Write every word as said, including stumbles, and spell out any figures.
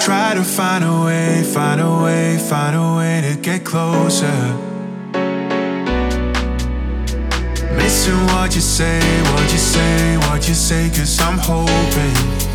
Try to find a way, find a way, find a way to get closer. Missing what you say, what you say, what you say, 'cause I'm hoping